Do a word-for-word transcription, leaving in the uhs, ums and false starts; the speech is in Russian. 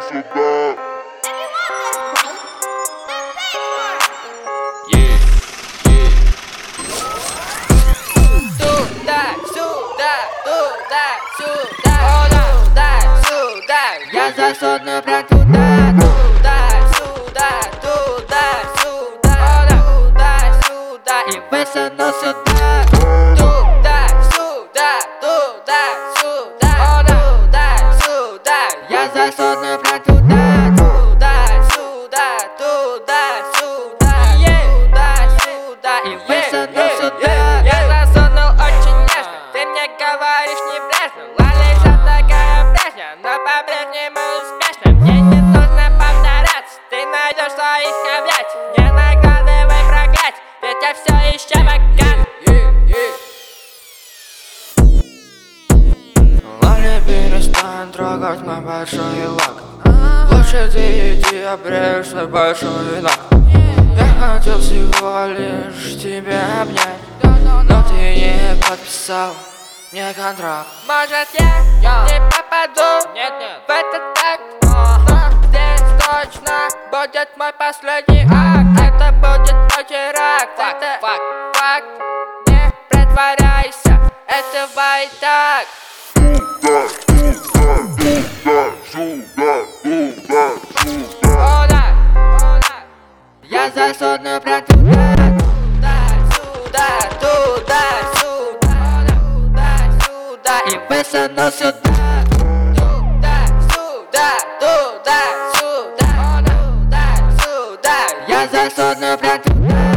сюда. Yeah, yeah. Туда, сюда, туда, сюда, туда, сюда. Я засуну прям туда, туда, сюда, туда, сюда, туда, сюда и высуну сюда. Туда, сюда, туда, сюда, туда, сюда. Я засуну прям туда, туда, сюда, туда, сюда, туда, сюда и высуну сюда. Я засунул очень нежно, ты мне говоришь небрежно. Лалиса такая прежняя, но по-прежнему успешно. Мне не нужно повторяться, ты найдешь своих объятий. Не накладывай проклятий, ведь я все еще богат. Лали, перестань трогать мой большой лак. Лучше ты иди обрежь свой большой лак. Я хотел всего лишь тебя обнять, но ты не подписал мне контракт. Может я не попаду нет, нет. в этот такт, но здесь точно будет мой последний акт. Это будет мой теракт, это факт, факт. Не притворяйся, это и так. Туда, туда, туда, сюда, туда, сюда. Туда, туда. Я засуну прям туда, туда, сюда, туда, сюда, туда, сюда и высуну сюда. Туда, сюда, туда, сюда, туда, сюда. Я засуну прям туда.